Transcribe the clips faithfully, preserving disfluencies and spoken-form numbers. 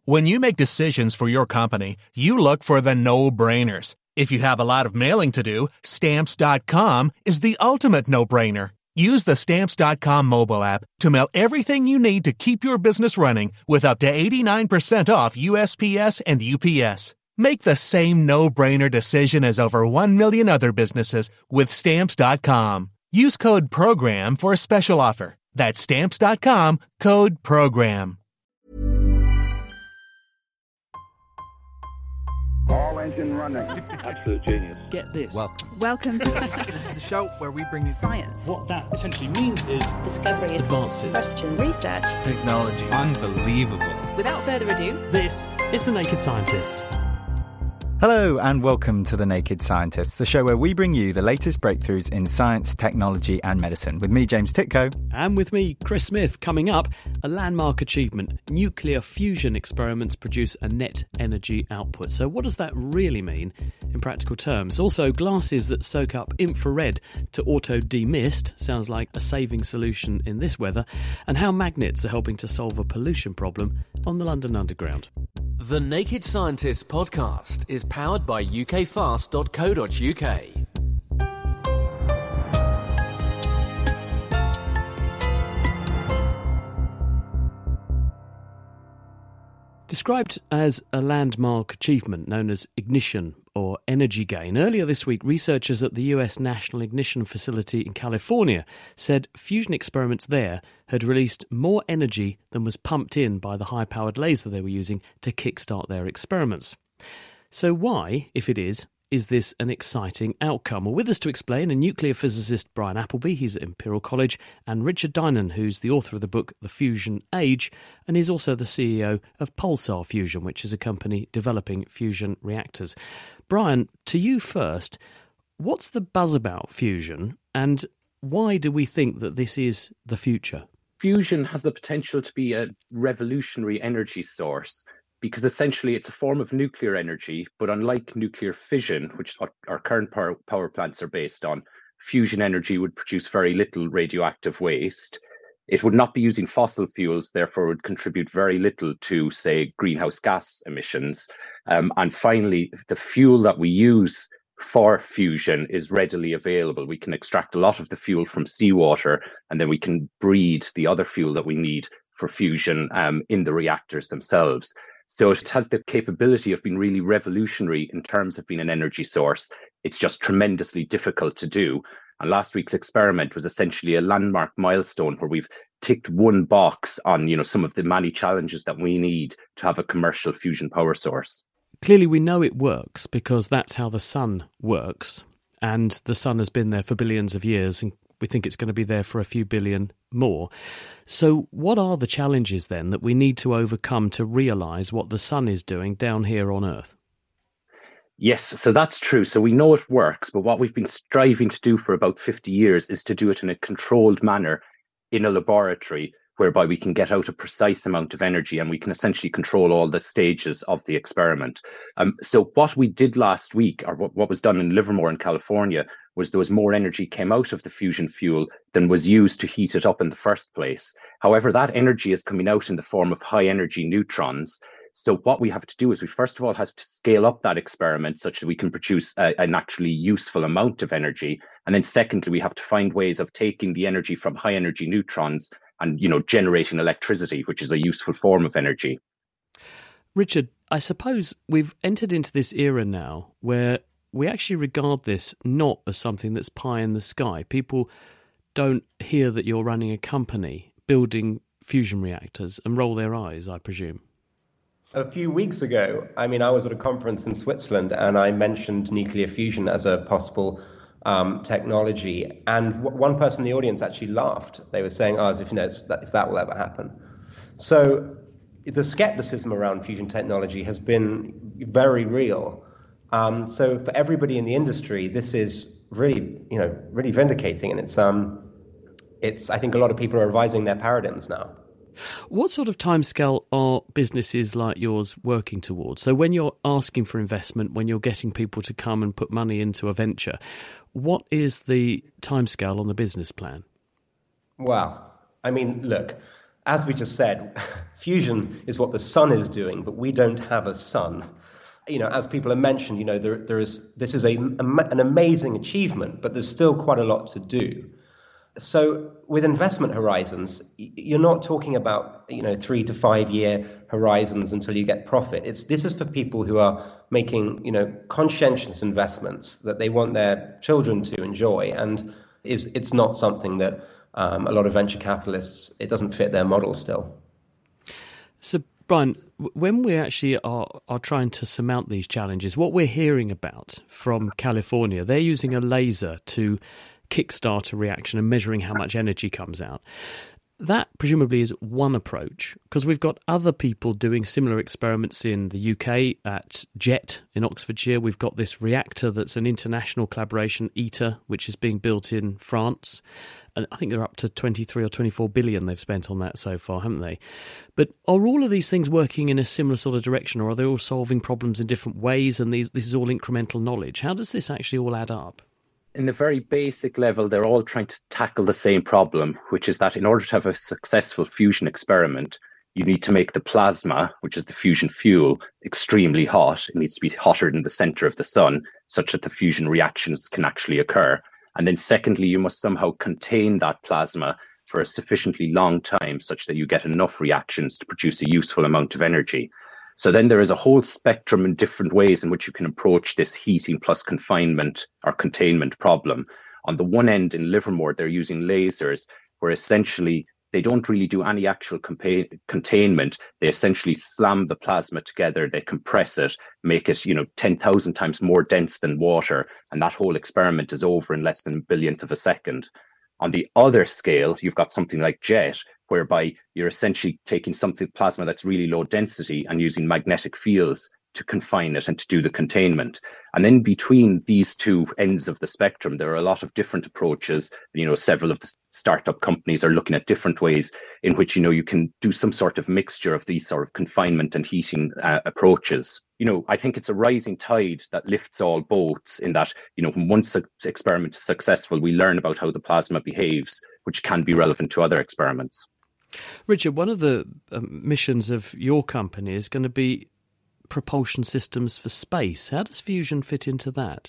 When you make decisions for your company, you look for the no-brainers. If you have a lot of mailing to do, Stamps dot com is the ultimate no-brainer. Use the Stamps dot com mobile app to mail everything you need to keep your business running with up to eighty-nine percent off U S P S and U P S. Make the same no-brainer decision as over one million other businesses with Stamps dot com. Use code PROGRAM for a special offer. That's Stamps dot com, code PROGRAM. All engine running. Absolute genius. Get this. Welcome. Welcome. This is the show where we bring you Science. What that essentially means is discoveries, advances, Questions. Research. technology. Unbelievable. Without further ado, this is The Naked Scientists. Hello and welcome to The Naked Scientists, the show where we bring you the latest breakthroughs in science, technology and medicine. With me, James Titko. And with me, Chris Smith. Coming up, a landmark achievement. Nuclear fusion experiments produce a net energy output. So what does that really mean in practical terms? Also, glasses that soak up infrared to auto-demist sounds like a saving solution in this weather. And how magnets are helping to solve a pollution problem on the London Underground. The Naked Scientists podcast is powered by U K fast dot co dot U K. Described as a landmark achievement known as ignition or energy gain, earlier this week researchers at the U S National Ignition Facility in California said fusion experiments there had released more energy than was pumped in by the high-powered laser they were using to kickstart their experiments. So why, if it is, is this an exciting outcome? Well, with us to explain, a nuclear physicist, Brian Appleby, he's at Imperial College, and Richard Dinan, who's the author of the book The Fusion Age, and he's also the C E O of Pulsar Fusion, which is a company developing fusion reactors. Brian, to you first, what's the buzz about fusion, and why do we think that this is the future? Fusion has the potential to be a revolutionary energy source, because essentially it's a form of nuclear energy, but unlike nuclear fission, which is what our current power, power plants are based on, fusion energy would produce very little radioactive waste. It would not be using fossil fuels, therefore would contribute very little to, say, greenhouse gas emissions. Um, and finally, the fuel that we use for fusion is readily available. We can extract a lot of the fuel from seawater, and then we can breed the other fuel that we need for fusion um, in the reactors themselves. So it has the capability of being really revolutionary in terms of being an energy source. It's just tremendously difficult to do. And last week's experiment was essentially a landmark milestone where we've ticked one box on, you know, some of the many challenges that we need to have a commercial fusion power source. Clearly we know it works because that's how the sun works, and the sun has been there for billions of years, and we think it's going to be there for a few billion more. So what are the challenges then that we need to overcome to realise what the sun is doing down here on Earth? Yes, so that's true. So we know it works, but what we've been striving to do for about fifty years is to do it in a controlled manner in a laboratory, whereby we can get out a precise amount of energy and we can essentially control all the stages of the experiment. Um, so what we did last week, or what, what was done in Livermore in California, was there was more energy came out of the fusion fuel than was used to heat it up in the first place. However, that energy is coming out in the form of high energy neutrons. So what we have to do is we first of all have to scale up that experiment such that we can produce a, an actually useful amount of energy. And then secondly, we have to find ways of taking the energy from high energy neutrons and, you know, generating electricity, which is a useful form of energy. Richard, I suppose we've entered into this era now where we actually regard this not as something that's pie in the sky. People don't hear that you're running a company building fusion reactors and roll their eyes, I presume. A few weeks ago, I mean, I was at a conference in Switzerland and I mentioned nuclear fusion as a possible um, technology. And w- one person in the audience actually laughed. They were saying, oh, as if, you know, if that will ever happen. So the skepticism around fusion technology has been very real. Um, so for everybody in the industry, this is really, you know, really vindicating. And it's, um, it's, I think a lot of people are revising their paradigms now. What sort of timescale are businesses like yours working towards? So when you're asking for investment, when you're getting people to come and put money into a venture, what is the timescale on the business plan? Well, I mean, look, as we just said, fusion is what the sun is doing, but we don't have a sun. You know, as people have mentioned, you know, there, there is this is a, a an amazing achievement, but there's still quite a lot to do. So with investment horizons, you're not talking about, you know, three to five year horizons until you get profit. It's this is for people who are making, you know, conscientious investments that they want their children to enjoy, and is it's not something that um, a lot of venture capitalists, it doesn't fit their model still. So, Brian, when we actually are, are trying to surmount these challenges, what we're hearing about from California, they're using a laser to kickstart a reaction and measuring how much energy comes out. That presumably is one approach, because we've got other people doing similar experiments in the U K at JET in Oxfordshire. We've got this reactor that's an international collaboration, ITER, which is being built in France. And I think they're up to twenty-three or twenty-four billion they've spent on that so far, haven't they? But are all of these things working in a similar sort of direction, or are they all solving problems in different ways, and these, this is all incremental knowledge? How does this actually all add up? In a very basic level, they're all trying to tackle the same problem, which is that in order to have a successful fusion experiment, you need to make the plasma, which is the fusion fuel, extremely hot. It needs to be hotter than the center of the sun, such that the fusion reactions can actually occur. And then secondly, you must somehow contain that plasma for a sufficiently long time, such that you get enough reactions to produce a useful amount of energy. So then there is a whole spectrum in different ways in which you can approach this heating plus confinement or containment problem. On the one end in Livermore, they're using lasers where essentially they don't really do any actual compa- containment. They essentially slam the plasma together, they compress it, make it, you know, ten thousand times more dense than water, and that whole experiment is over in less than a billionth of a second. On the other scale, you've got something like JET, whereby you're essentially taking something plasma that's really low density and using magnetic fields to confine it and to do the containment. And in between these two ends of the spectrum, there are a lot of different approaches. You know, several of the startup companies are looking at different ways in which, you know, you can do some sort of mixture of these sort of confinement and heating uh, approaches. You know, I think it's a rising tide that lifts all boats, in that, you know, when one su- experiment is successful, we learn about how the plasma behaves, which can be relevant to other experiments. Richard, one of the um, missions of your company is going to be propulsion systems for space. How does fusion fit into that?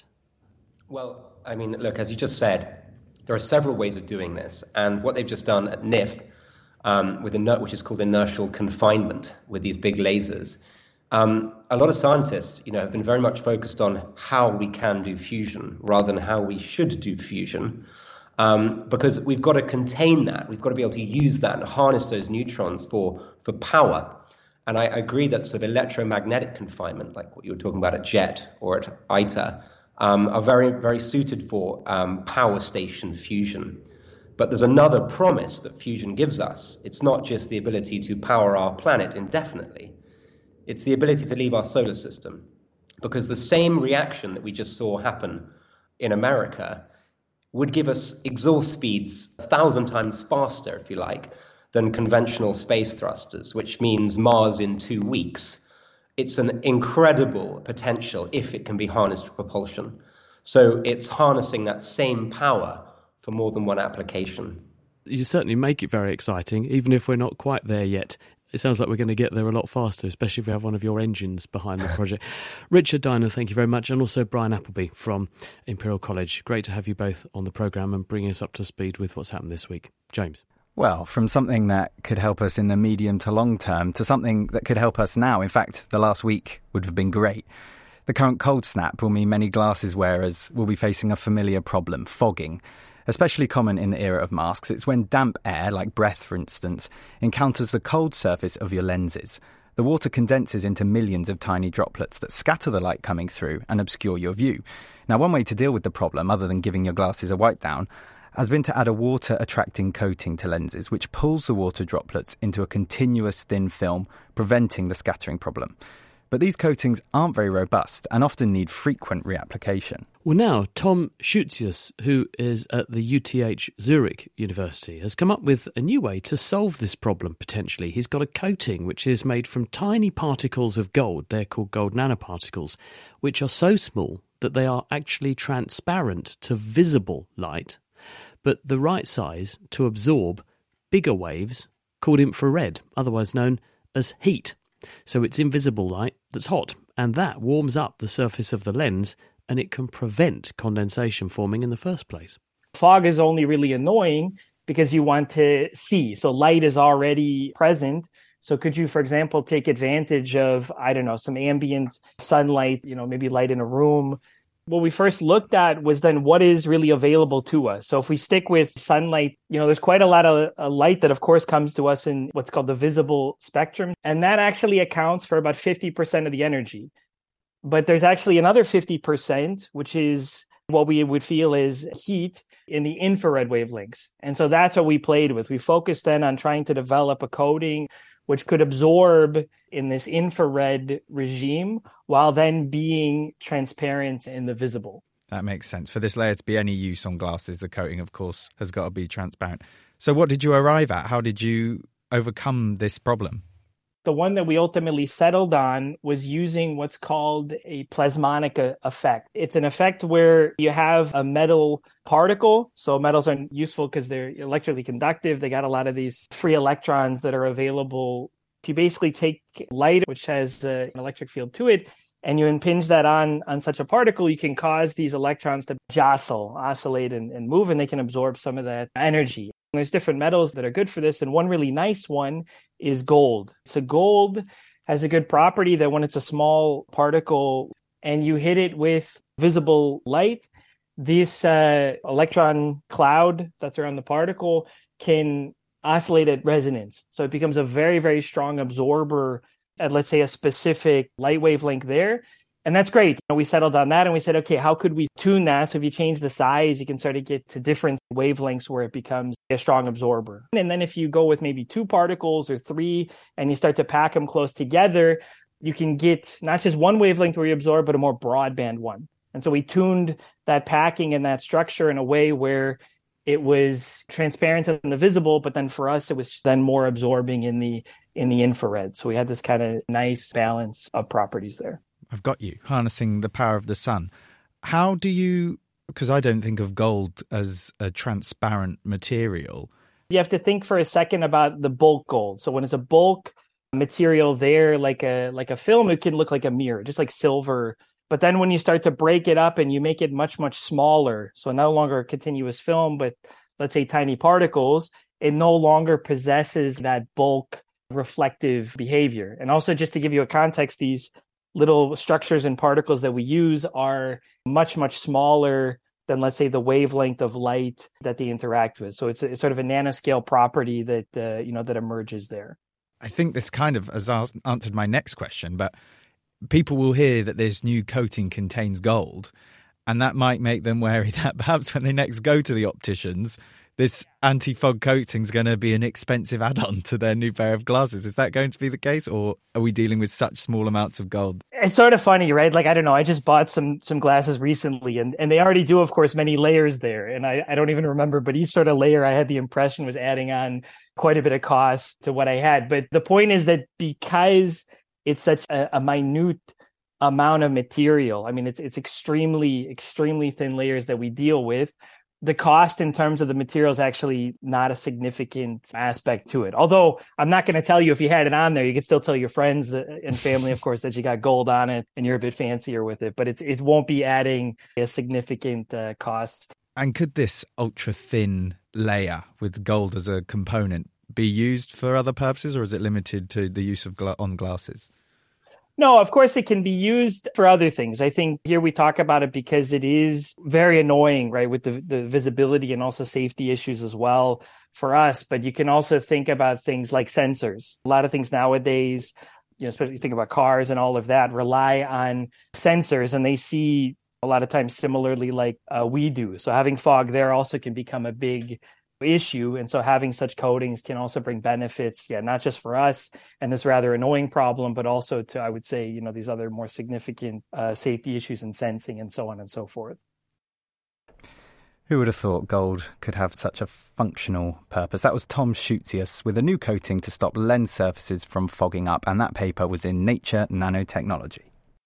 Well, I mean, look, as you just said, there are several ways of doing this. And what they've just done at N I F, um, with a, which is called inertial confinement with these big lasers, um, a lot of scientists, you know, have been very much focused on how we can do fusion rather than how we should do fusion. Um, because we've got to contain that. We've got to be able to use that and harness those neutrons for, for power. And I agree that sort of electromagnetic confinement, like what you were talking about at JET or at ITER, um, are very, very suited for um, power station fusion. But there's another promise that fusion gives us. It's not just the ability to power our planet indefinitely. It's the ability to leave our solar system. Because the same reaction that we just saw happen in America would give us exhaust speeds a thousand times faster, if you like, than conventional space thrusters, which means Mars in two weeks. It's an incredible potential if it can be harnessed for propulsion. So it's harnessing that same power for more than one application. You certainly make it very exciting, even if we're not quite there yet. It sounds like we're going to get there a lot faster, especially if we have one of your engines behind the project. Richard Diner, thank you very much, and also Brian Appleby from Imperial College. Great to have you both on the programme and bringing us up to speed with what's happened this week. James. Well, from something that could help us in the medium to long term to something that could help us now. In fact, the last week would have been great. The current cold snap will mean many glasses wearers will be facing a familiar problem, fogging. Especially common in the era of masks, it's when damp air, like breath for instance, encounters the cold surface of your lenses. The water condenses into millions of tiny droplets that scatter the light coming through and obscure your view. Now, one way to deal with the problem, other than giving your glasses a wipe down, has been to add a water-attracting coating to lenses, which pulls the water droplets into a continuous thin film, preventing the scattering problem. But these coatings aren't very robust and often need frequent reapplication. Well, now, Tom Schutzius, who is at the U T H Zurich University, has come up with a new way to solve this problem, potentially. He's got a coating which is made from tiny particles of gold. They're called gold nanoparticles, which are so small that they are actually transparent to visible light, but the right size to absorb bigger waves called infrared, otherwise known as heat. So it's invisible light that's hot, and that warms up the surface of the lens, and it can prevent condensation forming in the first place. Fog is only really annoying because you want to see. So light is already present. So could you, for example, take advantage of, I don't know, some ambient sunlight, you know, maybe light in a room? What we first looked at was then what is really available to us. So if we stick with sunlight, you know, there's quite a lot of uh, light that, of course, comes to us in what's called the visible spectrum. And that actually accounts for about fifty percent of the energy. But there's actually another fifty percent, which is what we would feel is heat in the infrared wavelengths. And so that's what we played with. We focused then on trying to develop a coating which could absorb in this infrared regime while then being transparent in the visible. That makes sense. For this layer to be any use on glasses, the coating, of course, has got to be transparent. So what did you arrive at? How did you overcome this problem? The one that we ultimately settled on was using what's called a plasmonic a- effect. It's an effect where you have a metal particle. So metals are useful because they're electrically conductive. They got a lot of these free electrons that are available. If you basically take light, which has uh, an electric field to it, and you impinge that on, on such a particle, you can cause these electrons to jostle, oscillate, and, and move, and they can absorb some of that energy. There's different metals that are good for this, and one really nice one is gold. So gold has a good property that when it's a small particle and you hit it with visible light, this uh, electron cloud that's around the particle can oscillate at resonance. So it becomes a very, very strong absorber at, let's say, a specific light wavelength there. And that's great. You know, we settled on that and we said, okay, how could we tune that? So if you change the size, you can start to get to different wavelengths where it becomes a strong absorber. And then if you go with maybe two particles or three and you start to pack them close together, you can get not just one wavelength where you absorb, but a more broadband one. And so we tuned that packing and that structure in a way where it was transparent in the visible, but then for us, it was then more absorbing in the in the infrared. So we had this kind of nice balance of properties there. I've got you, harnessing the power of the sun. How do you, because I don't think of gold as a transparent material. You have to think for a second about the bulk gold. So when it's a bulk material there, like a like a film, it can look like a mirror, just like silver. But then when you start to break it up and you make it much, much smaller, so no longer a continuous film, but let's say tiny particles, it no longer possesses that bulk reflective behavior. And also just to give you a context, these little structures and particles that we use are much, much smaller than, let's say, the wavelength of light that they interact with. So it's, a, it's sort of a nanoscale property that, uh, you know, that emerges there. I think this kind of has answered my next question, but people will hear that this new coating contains gold, and that might make them wary that perhaps when they next go to the opticians, this anti-fog coating is going to be an expensive add-on to their new pair of glasses. Is that going to be the case, or are we dealing with such small amounts of gold? It's sort of funny, right? Like, I don't know, I just bought some some glasses recently, and, and they already do, of course, many layers there. And I, I don't even remember, but each sort of layer I had the impression was adding on quite a bit of cost to what I had. But the point is that because it's such a, a minute amount of material, I mean, it's it's extremely, extremely thin layers that we deal with. The cost in terms of the material is actually not a significant aspect to it. Although I'm not going to tell you if you had it on there, you can still tell your friends and family, of course, that you got gold on it and you're a bit fancier with it, but it's, it won't be adding a significant uh, cost. And could this ultra thin layer with gold as a component be used for other purposes, or is it limited to the use of gla- on glasses? No, of course it can be used for other things. I think here we talk about it because it is very annoying, right, with the, the visibility and also safety issues as well for us. But you can also think about things like sensors. A lot of things nowadays, you know, especially think about cars and all of that, rely on sensors, and they see a lot of times similarly like uh, we do. So having fog there also can become a big issue. And so having such coatings can also bring benefits, yeah, not just for us and this rather annoying problem, but also to, I would say, you know, these other more significant uh, safety issues in sensing and so on and so forth. Who would have thought gold could have such a functional purpose? That was Tom Schutzius with a new coating to stop lens surfaces from fogging up, and that paper was in Nature Nanotechnology.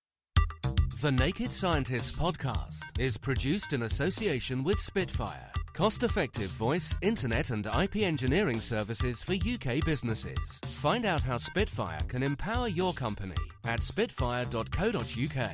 The Naked Scientists podcast is produced in association with Spitfire, Cost-effective voice, internet and I P engineering services for U K businesses. Find out how Spitfire can empower your company at spitfire dot co dot uk.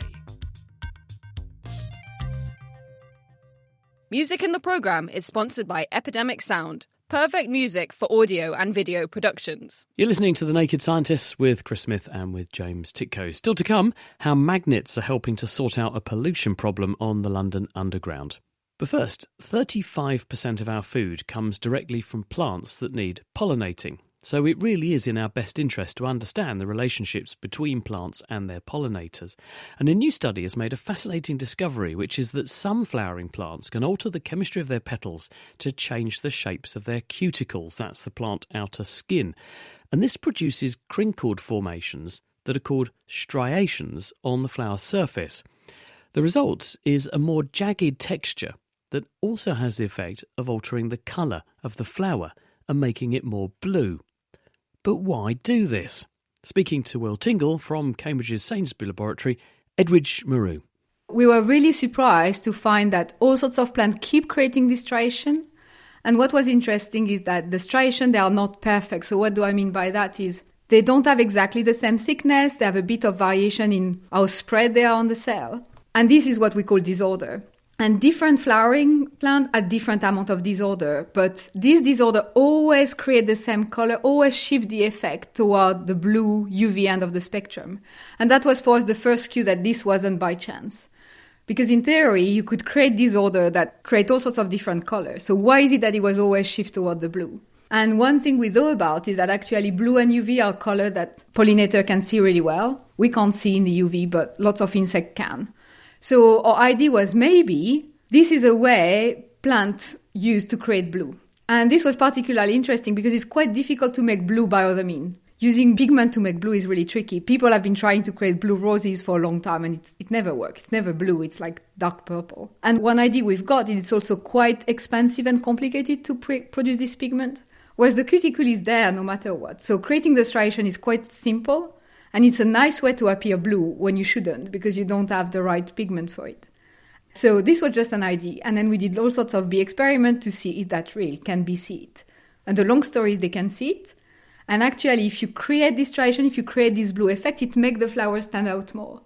Music in the programme is sponsored by Epidemic Sound. Perfect music for audio and video productions. You're listening to The Naked Scientists with Chris Smith and with James Titko. Still to come, how magnets are helping to sort out a pollution problem on the London Underground. But first, thirty-five percent of our food comes directly from plants that need pollinating. So it really is in our best interest to understand the relationships between plants and their pollinators. And a new study has made a fascinating discovery, which is that some flowering plants can alter the chemistry of their petals to change the shapes of their cuticles. That's the plant outer skin. And this produces crinkled formations that are called striations on the flower surface. The result is a more jagged texture that also has the effect of altering the colour of the flower and making it more blue. But why do this? Speaking to Will Tingle from Cambridge's Sainsbury Laboratory, Edwidge Maru. We were really surprised to find that all sorts of plants keep creating this striation. And what was interesting is that the striation, they are not perfect. So what do I mean by that is they don't have exactly the same thickness. They have a bit of variation in how spread they are on the cell. And this is what we call disorder. And different flowering plants have different amount of disorder, but this disorder always create the same color, always shift the effect toward the blue U V end of the spectrum. And that was for us the first cue that this wasn't by chance. Because in theory, you could create disorder that create all sorts of different colors. So why is it that it was always shift toward the blue? And one thing we know about is that actually blue and U V are color that pollinator can see really well. We can't see in the U V, but lots of insects can. So our idea was maybe this is a way plants use to create blue. And this was particularly interesting because it's quite difficult to make blue by other means. Using pigment to make blue is really tricky. People have been trying to create blue roses for a long time and it's, it never works. It's never blue. It's like dark purple. And one idea we've got is it's also quite expensive and complicated to pre- produce this pigment, whereas the cuticle is there no matter what. So creating the striation is quite simple. And it's a nice way to appear blue when you shouldn't, because you don't have the right pigment for it. So this was just an idea. And then we did all sorts of bee experiments to see if that real can be see it. And the long story is they can see it. And actually, if you create this striation, if you create this blue effect, it makes the flowers stand out more.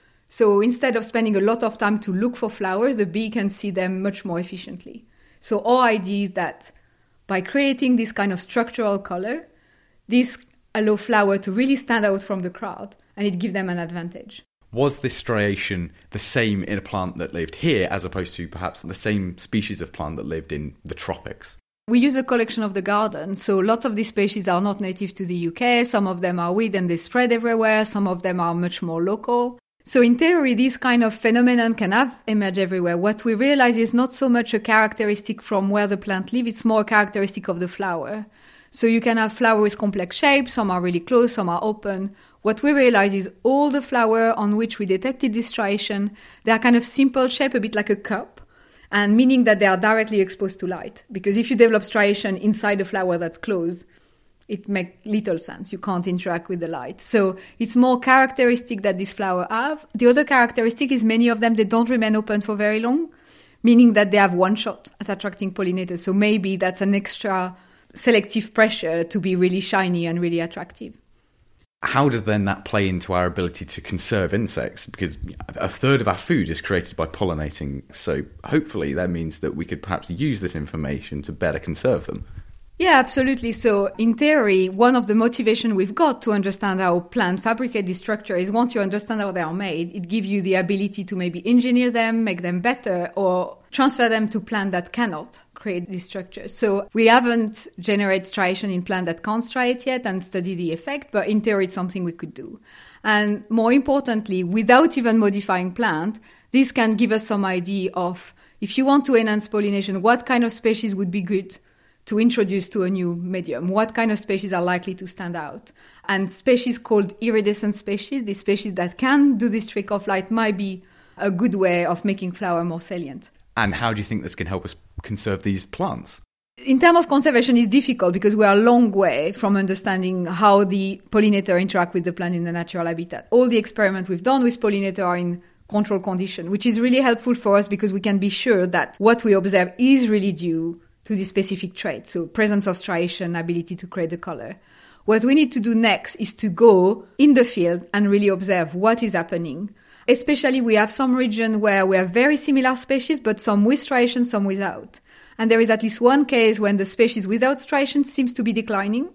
So instead of spending a lot of time to look for flowers, the bee can see them much more efficiently. So our idea is that by creating this kind of structural color, this allow flower to really stand out from the crowd, and it gives them an advantage. Was this striation the same in a plant that lived here as opposed to perhaps the same species of plant that lived in the tropics? We use a collection of the garden, so lots of these species are not native to the U K. Some of them are weed and they spread everywhere. Some of them are much more local. So in theory, this kind of phenomenon can have emerged everywhere. What we realize is not so much a characteristic from where the plant lives, it's more a characteristic of the flower. So you can have flowers with complex shapes, some are really close, some are open. What we realize is all the flowers on which we detected this striation, they are kind of simple shape, a bit like a cup, and meaning that they are directly exposed to light. Because if you develop striation inside a flower that's closed, it makes little sense. You can't interact with the light. So it's more characteristic that these flowers have. The other characteristic is many of them, they don't remain open for very long, meaning that they have one shot at attracting pollinators. So maybe that's an extra selective pressure to be really shiny and really attractive. How does then that play into our ability to conserve insects? Because a third of our food is created by pollinating, so hopefully that means that we could perhaps use this information to better conserve them. Yeah, absolutely. So in theory, one of the motivation we've got to understand how plants fabricate this structure is once you understand how they are made, it gives you the ability to maybe engineer them, make them better, or transfer them to plants that cannot create this structure. So we haven't generated striation in plants that can't striate yet and study the effect, but in theory it's something we could do. And more importantly, without even modifying plant, this can give us some idea of if you want to enhance pollination, what kind of species would be good to introduce to a new medium, what kind of species are likely to stand out. And species called iridescent species, the species that can do this trick of light, might be a good way of making flower more salient. And how do you think this can help us conserve these plants? In terms of conservation, it's difficult because we are a long way from understanding how the pollinator interact with the plant in the natural habitat. All the experiments we've done with pollinator are in control condition, which is really helpful for us because we can be sure that what we observe is really due to this specific trait. So presence of striation, ability to create the color. What we need to do next is to go in the field and really observe what is happening. Especially we have some region where we have very similar species, but some with striation, some without. And there is at least one case when the species without striation seems to be declining.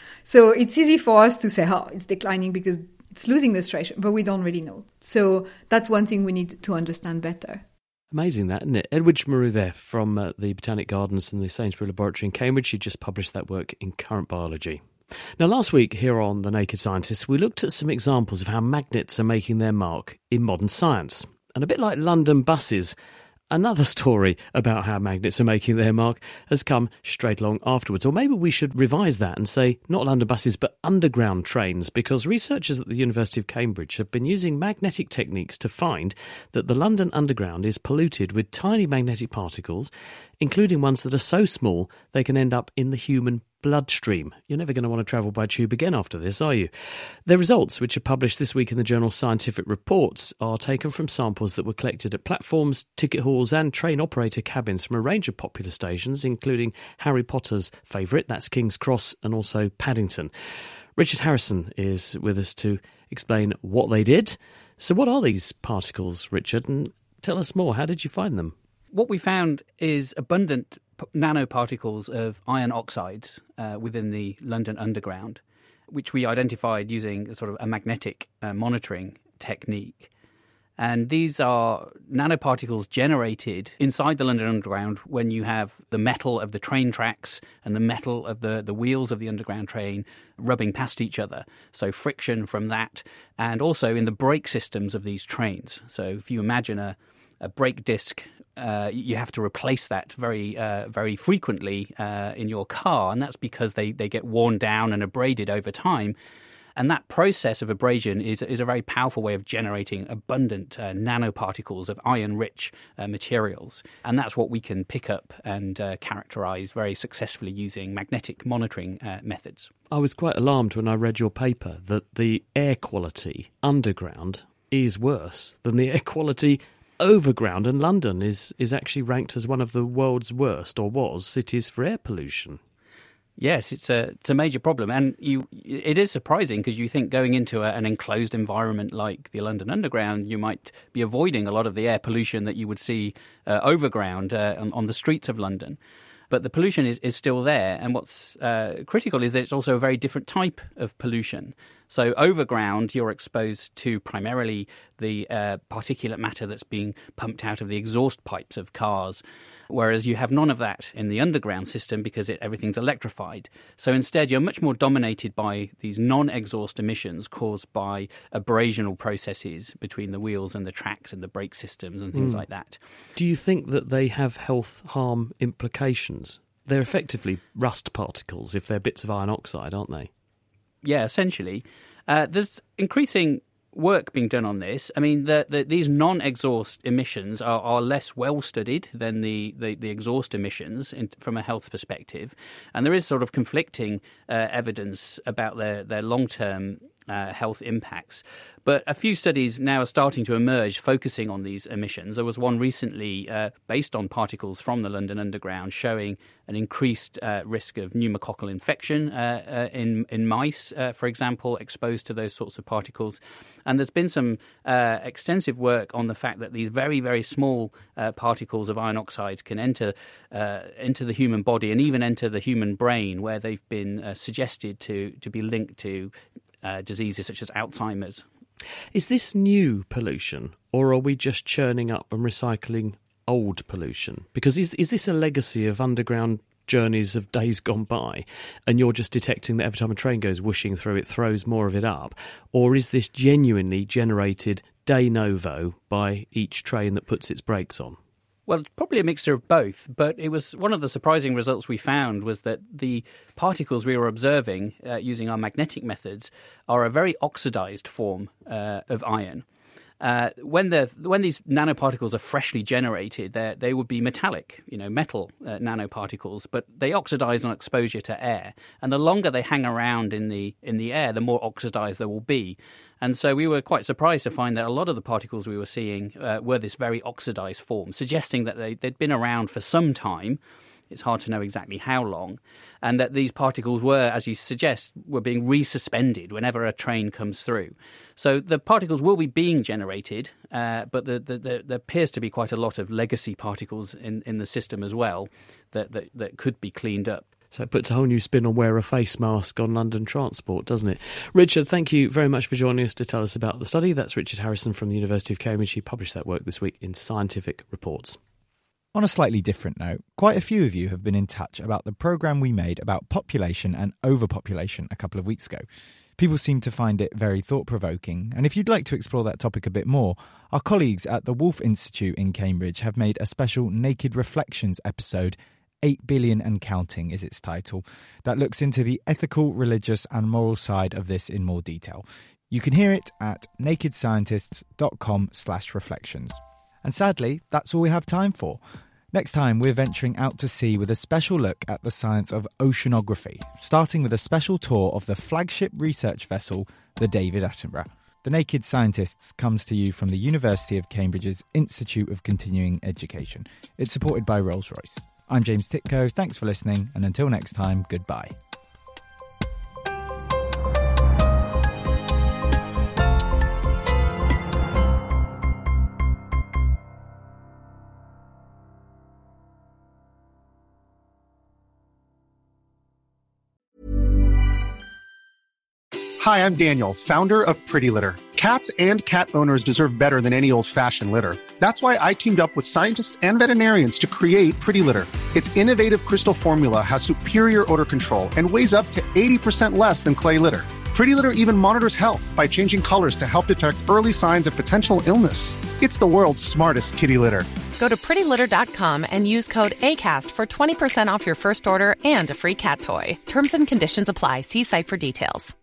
So it's easy for us to say, oh, it's declining because it's losing the striation, but we don't really know. So that's one thing we need to understand better. Amazing that, isn't it? Edwidge Moreau there from uh, the Botanic Gardens and the Sainsbury Laboratory in Cambridge. She just published that work in Current Biology. Now, last week here on The Naked Scientists, we looked at some examples of how magnets are making their mark in modern science. And a bit like London buses, another story about how magnets are making their mark has come straight along afterwards. Or maybe we should revise that and say not London buses but underground trains, because researchers at the University of Cambridge have been using magnetic techniques to find that the London Underground is polluted with tiny magnetic particles, including ones that are so small they can end up in the human bloodstream. You're never going to want to travel by tube again after this, are you? Their results, which are published this week in the journal Scientific Reports, are taken from samples that were collected at platforms, ticket halls and train operator cabins from a range of popular stations, including Harry Potter's favourite, that's King's Cross, and also Paddington. Richard Harrison is with us to explain what they did. So what are these particles, Richard? And tell us more. How did you find them? What we found is abundant nanoparticles of iron oxides uh, within the London Underground, which we identified using a sort of a magnetic uh, monitoring technique. And these are nanoparticles generated inside the London Underground when you have the metal of the train tracks and the metal of the, the wheels of the Underground train rubbing past each other. So friction from that, and also in the brake systems of these trains. So if you imagine a, a brake disc, Uh, you have to replace that very, uh, very frequently uh, in your car, and that's because they, they get worn down and abraded over time. And that process of abrasion is is a very powerful way of generating abundant uh, nanoparticles of iron-rich uh, materials, and that's what we can pick up and uh, characterize very successfully using magnetic monitoring uh, methods. I was quite alarmed when I read your paper that the air quality underground is worse than the air quality overground, and London is, is actually ranked as one of the world's worst, or was, cities for air pollution. Yes, it's a it's a major problem, and you it is surprising because you think going into a, an enclosed environment like the London Underground, you might be avoiding a lot of the air pollution that you would see uh, overground uh, on, on the streets of London. But the pollution is, is still there, and what's uh, critical is that it's also a very different type of pollution. So overground, you're exposed to primarily the uh, particulate matter that's being pumped out of the exhaust pipes of cars, whereas you have none of that in the underground system because it, everything's electrified. So instead, you're much more dominated by these non-exhaust emissions caused by abrasional processes between the wheels and the tracks and the brake systems and things mm. like that. Do you think that they have health harm implications? They're effectively rust particles if they're bits of iron oxide, aren't they? Yeah, essentially. Uh, there's increasing work being done on this. I mean, the, the, these non-exhaust emissions are, are less well-studied than the, the, the exhaust emissions in, from a health perspective. And there is sort of conflicting uh, evidence about their, their long-term uh, health impacts. But a few studies now are starting to emerge focusing on these emissions. There was one recently uh, based on particles from the London Underground showing an increased uh, risk of pneumococcal infection uh, uh, in, in mice, uh, for example, exposed to those sorts of particles. And there's been some uh, extensive work on the fact that these very, very small uh, particles of iron oxides can enter uh, into the human body and even enter the human brain, where they've been uh, suggested to, to be linked to uh, diseases such as Alzheimer's. Is this new pollution, or are we just churning up and recycling old pollution? Because is is this a legacy of underground journeys of days gone by, and you're just detecting that every time a train goes whooshing through, it throws more of it up? Or is this genuinely generated de novo by each train that puts its brakes on? Well, probably a mixture of both, but it was one of the surprising results we found was that the particles we were observing uh, using our magnetic methods are a very oxidized form uh, of iron. Uh, when the when these nanoparticles are freshly generated, they would be metallic, you know, metal uh, nanoparticles, but they oxidize on exposure to air. And the longer they hang around in the in the air, the more oxidized they will be. And so we were quite surprised to find that a lot of the particles we were seeing uh, were this very oxidized form, suggesting that they, they'd been around for some time. It's hard to know exactly how long, and that these particles were, as you suggest, were being resuspended whenever a train comes through. So the particles will be being generated, uh, but the, the, the, there appears to be quite a lot of legacy particles in, in the system as well that, that, that could be cleaned up. So it puts a whole new spin on wear a face mask on London transport, doesn't it? Richard, thank you very much for joining us to tell us about the study. That's Richard Harrison from the University of Cambridge. He published that work this week in Scientific Reports. On a slightly different note, quite a few of you have been in touch about the programme we made about population and overpopulation a couple of weeks ago. People seem to find it very thought-provoking, and if you'd like to explore that topic a bit more, our colleagues at the Wolf Institute in Cambridge have made a special Naked Reflections episode, eight billion and Counting is its title, that looks into the ethical, religious and moral side of this in more detail. You can hear it at nakedscientists.com slash reflections. And sadly, that's all we have time for. Next time, we're venturing out to sea with a special look at the science of oceanography, starting with a special tour of the flagship research vessel, the David Attenborough. The Naked Scientists comes to you from the University of Cambridge's Institute of Continuing Education. It's supported by Rolls-Royce. I'm James Titko, thanks for listening, and until next time, goodbye. Hi, I'm Daniel, founder of Pretty Litter. Cats and cat owners deserve better than any old-fashioned litter. That's why I teamed up with scientists and veterinarians to create Pretty Litter. Its innovative crystal formula has superior odor control and weighs up to eighty percent less than clay litter. Pretty Litter even monitors health by changing colors to help detect early signs of potential illness. It's the world's smartest kitty litter. Go to pretty litter dot com and use code ACAST for twenty percent off your first order and a free cat toy. Terms and conditions apply. See site for details.